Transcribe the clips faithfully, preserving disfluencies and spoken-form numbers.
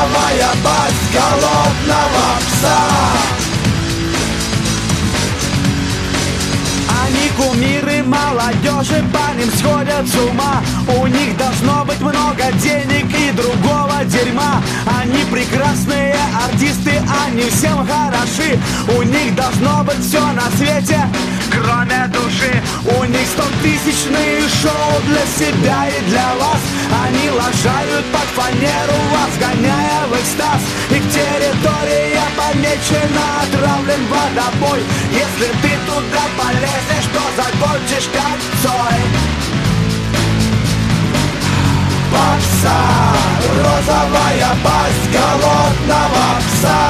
розовая пасть голодного пса. Они кумиры молодежи, по ним сходят с ума. У них должно быть много денег и другого дерьма. Они прекрасные артисты, они всем хороши. У них должно быть все на свете, кроме души. У них стотысячные шоу для себя и для вас. Они лажают под фанеру вас, гоняя в экстаз. Их территория помечена, отравлен водобой. Если ты туда полезешь, то закончишь как Цой. Попса, розовая пасть голодного пса.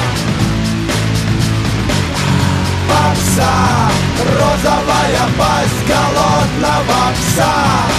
Попса, розовая пасть голодного пса.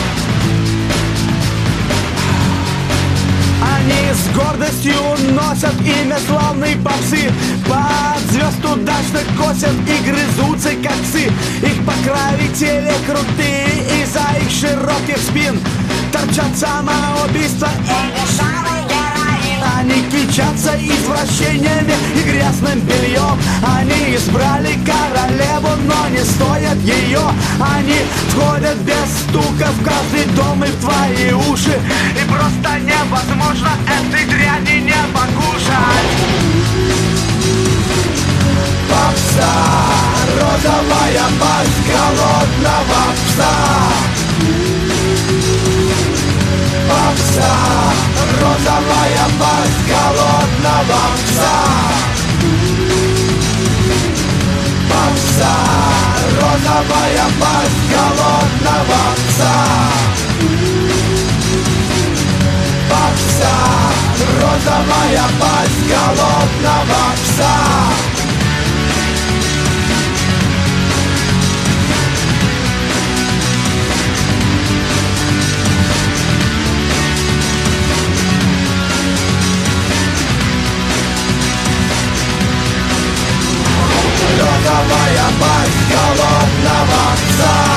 Они с гордостью носят имя славной попсы. Под звезд удачно косят и грызутся как псы. Их покровители крутые, из-за их широких спин торчат самоубийства и дешевый героин. Они кичатся извращениями и грязным бельем. Они избрали королеву, но не стоят ее. Они входят без стука в каждый дом и в твои уши. И просто невозможно этой дряни не покушать. Попса, розовая пасть голодного пса. Попса, розовая пасть голодного пса. Попса, розовая пасть голодного пса. Попса, розовая пасть голодного пса. Розовая пасть голодного пса.